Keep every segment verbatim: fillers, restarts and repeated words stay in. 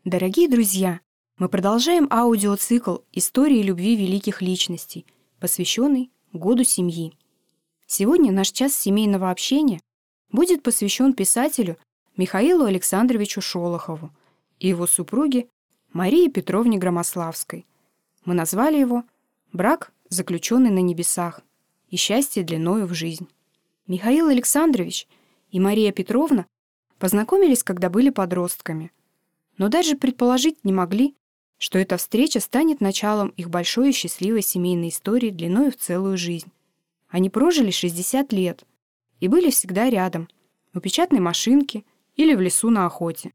Дорогие друзья, мы продолжаем аудиоцикл «Истории любви великих личностей», посвященный Году семьи. Сегодня наш час семейного общения будет посвящен писателю Михаилу Александровичу Шолохову и его супруге Марии Петровне Громославской. Мы назвали его «Брак, заключенный на небесах, и счастье длиною в жизнь». Михаил Александрович и Мария Петровна познакомились, когда были подростками, но даже предположить не могли, что эта встреча станет началом их большой и счастливой семейной истории длиною в целую жизнь. Они прожили шестьдесят лет и были всегда рядом, у печатной машинки или в лесу на охоте.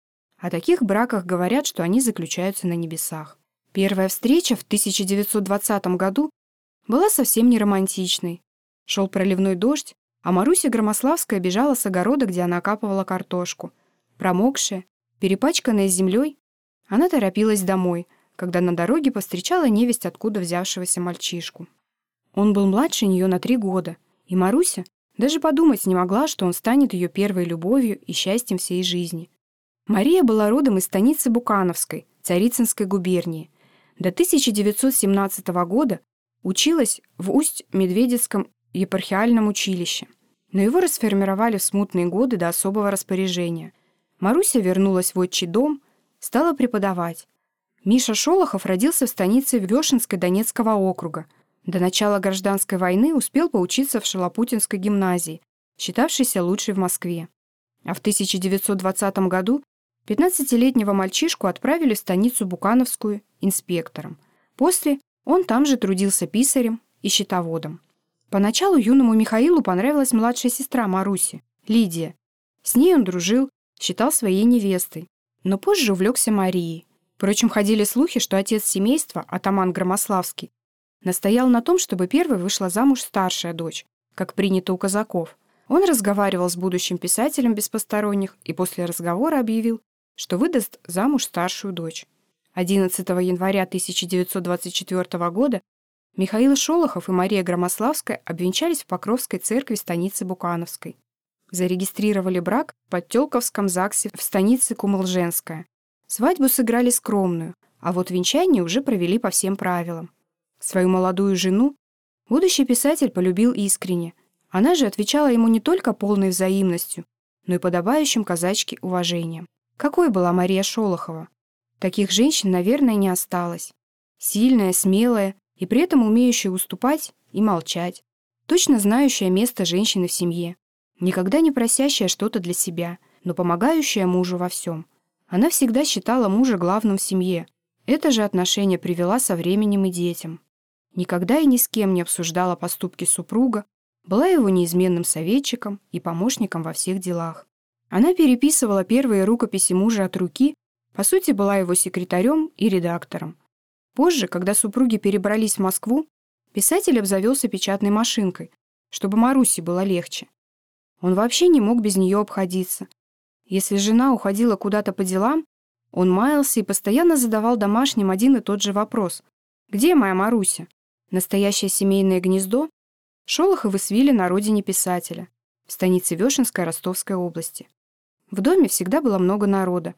О таких браках говорят, что они заключаются на небесах. Первая встреча в тысяча девятьсот двадцатом году была совсем не романтичной. Шел проливной дождь, а Маруся Громославская бежала с огорода, где она окапывала картошку. Промокшая, перепачканная землей, она торопилась домой, когда на дороге повстречала невесть откуда взявшегося мальчишку. Он был младше нее на три года, и Маруся даже подумать не могла, что он станет ее первой любовью и счастьем всей жизни. Мария была родом из станицы Букановской, Царицынской губернии. До тысяча девятьсот семнадцатого года училась в Усть-Медведецком епархиальном училище, но его расформировали в смутные годы до особого распоряжения. Маруся вернулась в отчий дом, стала преподавать. Миша Шолохов родился в станице Вешенской Донецкого округа. До начала гражданской войны успел поучиться в Шалопутинской гимназии, считавшейся лучшей в Москве. А в тысяча девятьсот двадцатом году пятнадцатилетнего мальчишку отправили в станицу Букановскую инспектором. После он там же трудился писарем и счетоводом. Поначалу юному Михаилу понравилась младшая сестра Маруси, Лидия. С ней он дружил, считал своей невестой, но позже увлекся Марией. Впрочем, ходили слухи, что отец семейства, атаман Громославский, настоял на том, чтобы первой вышла замуж старшая дочь, как принято у казаков. Он разговаривал с будущим писателем без посторонних и после разговора объявил, что выдаст замуж старшую дочь. одиннадцатого января тысяча девятьсот двадцать четвёртого года Михаил Шолохов и Мария Громославская обвенчались в Покровской церкви станицы Букановской. Зарегистрировали брак в Подтёлковском ЗАГСе в станице Кумылженская. Свадьбу сыграли скромную, а вот венчание уже провели по всем правилам. Свою молодую жену будущий писатель полюбил искренне. Она же отвечала ему не только полной взаимностью, но и подобающим казачке уважением. Какой была Мария Шолохова? Таких женщин, наверное, не осталось. Сильная, смелая и при этом умеющая уступать и молчать. Точно знающая место женщины в семье. Никогда не просящая что-то для себя, но помогающая мужу во всем. Она всегда считала мужа главным в семье. Это же отношение привела со временем и детям. Никогда и ни с кем не обсуждала поступки супруга, была его неизменным советчиком и помощником во всех делах. Она переписывала первые рукописи мужа от руки, по сути, была его секретарем и редактором. Позже, когда супруги перебрались в Москву, писатель обзавелся печатной машинкой, чтобы Марусе было легче. Он вообще не мог без нее обходиться. Если жена уходила куда-то по делам, он маялся и постоянно задавал домашним один и тот же вопрос. «Где моя Маруся?» Настоящее семейное гнездо Шолоховы свили на родине писателя, в станице Вешенской Ростовской области. В доме всегда было много народа.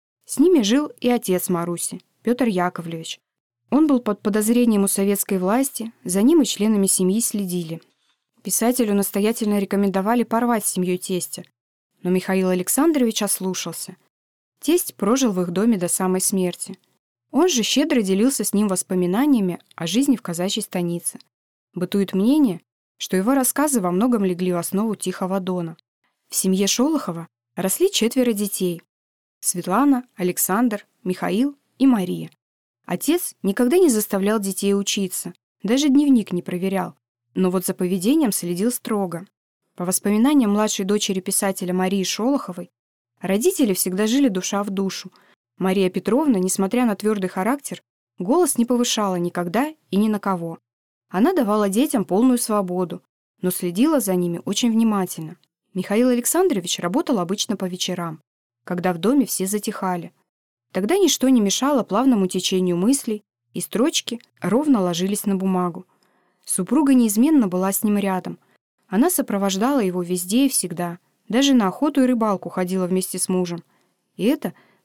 С ними жил и отец Маруси, Петр Яковлевич. Он был под подозрением у советской власти, за ним и членами семьи следили. Писателю настоятельно рекомендовали порвать с семьей тестя, но Михаил Александрович ослушался. Тесть прожил в их доме до самой смерти. Он же щедро делился с ним воспоминаниями о жизни в казачьей станице. Бытует мнение, что его рассказы во многом легли в основу Тихого Дона. В семье Шолохова росли четверо детей: Светлана, Александр, Михаил и Мария. Отец никогда не заставлял детей учиться, даже дневник не проверял, но вот за поведением следил строго. По воспоминаниям младшей дочери писателя Марии Шолоховой, родители всегда жили душа в душу. Мария Петровна, несмотря на твердый характер, голос не повышала никогда и ни на кого. Она давала детям полную свободу, но следила за ними очень внимательно. Михаил Александрович работал обычно по вечерам, когда в доме все затихали. Тогда ничто не мешало плавному течению мыслей, и строчки ровно ложились на бумагу. Супруга неизменно была с ним рядом. Она сопровождала его везде и всегда, даже на охоту и рыбалку ходила вместе с мужем. И это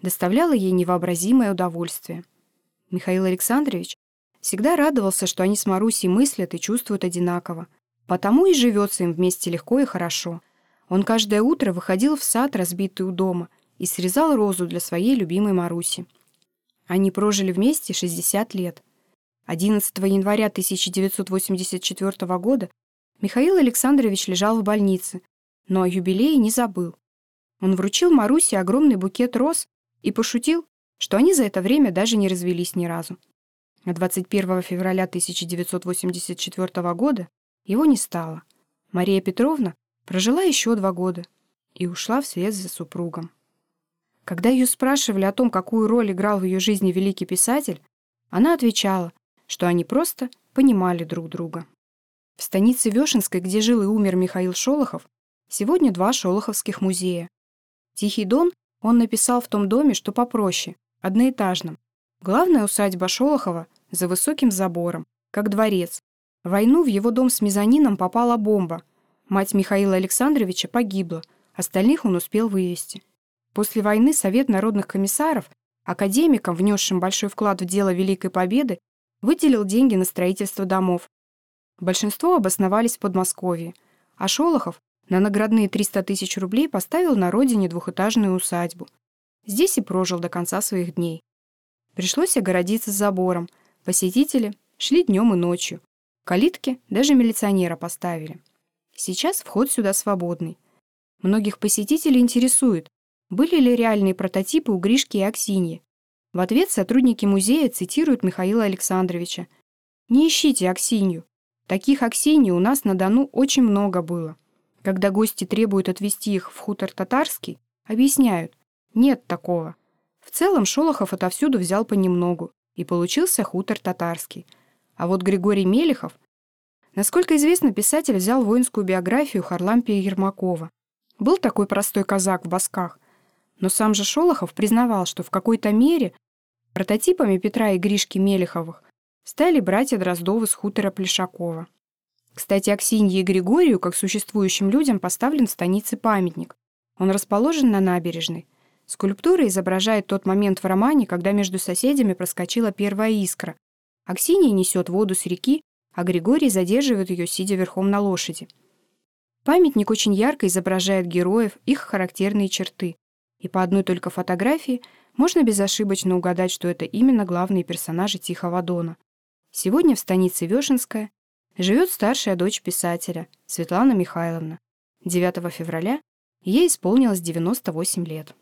доставляло ей невообразимое удовольствие. Михаил Александрович всегда радовался, что они с Марусей мыслят и чувствуют одинаково, потому и живется им вместе легко и хорошо. Он каждое утро выходил в сад, разбитый у дома, и срезал розу для своей любимой Маруси. Они прожили вместе шестьдесят лет. одиннадцатого января тысяча девятьсот восемьдесят четвёртого года Михаил Александрович лежал в больнице, но о юбилее не забыл. Он вручил Марусе огромный букет роз и пошутил, что они за это время даже не развелись ни разу. А двадцать первого февраля тысяча девятьсот восемьдесят четвёртого года его не стало. Мария Петровна прожила еще два года и ушла вслед за супругом. Когда ее спрашивали о том, какую роль играл в ее жизни великий писатель, она отвечала, что они просто понимали друг друга. В станице Вешенской, где жил и умер Михаил Шолохов, сегодня два шолоховских музея. «Тихий дон» он написал в том доме, что попроще, одноэтажном. Главная усадьба Шолохова за высоким забором, как дворец. В войну в его дом с мезонином попала бомба. Мать Михаила Александровича погибла, остальных он успел вывести. После войны Совет народных комиссаров, академикам, внесшим большой вклад в дело Великой Победы, выделил деньги на строительство домов. Большинство обосновались в Подмосковье, а Шолохов на наградные триста тысяч рублей поставил на родине двухэтажную усадьбу. Здесь и прожил до конца своих дней. Пришлось огородиться забором, посетители шли днем и ночью. Калитки даже милиционера поставили. Сейчас вход сюда свободный. Многих посетителей интересует, были ли реальные прототипы у Гришки и Аксиньи. В ответ сотрудники музея цитируют Михаила Александровича. «Не ищите Аксинью. Таких Аксиньи у нас на Дону очень много было. Когда гости требуют отвезти их в хутор Татарский, объясняют, нет такого». В целом Шолохов отовсюду взял понемногу, и получился хутор Татарский. А вот Григорий Мелехов, насколько известно, писатель взял воинскую биографию Харлампия Ермакова. Был такой простой казак в Басках, но сам же Шолохов признавал, что в какой-то мере прототипами Петра и Гришки Мелеховых стали братья Дроздовы с хутора Плешакова. Кстати, Аксинье и Григорию, как существующим людям, поставлен в станице памятник. Он расположен на набережной. Скульптура изображает тот момент в романе, когда между соседями проскочила первая искра. Аксинья несет воду с реки, а Григорий задерживает ее, сидя верхом на лошади. Памятник очень ярко изображает героев, их характерные черты. И по одной только фотографии можно безошибочно угадать, что это именно главные персонажи Тихого Дона. Сегодня в станице Вешенская живет старшая дочь писателя, Светлана Михайловна. девятого февраля ей исполнилось девяносто восемь лет.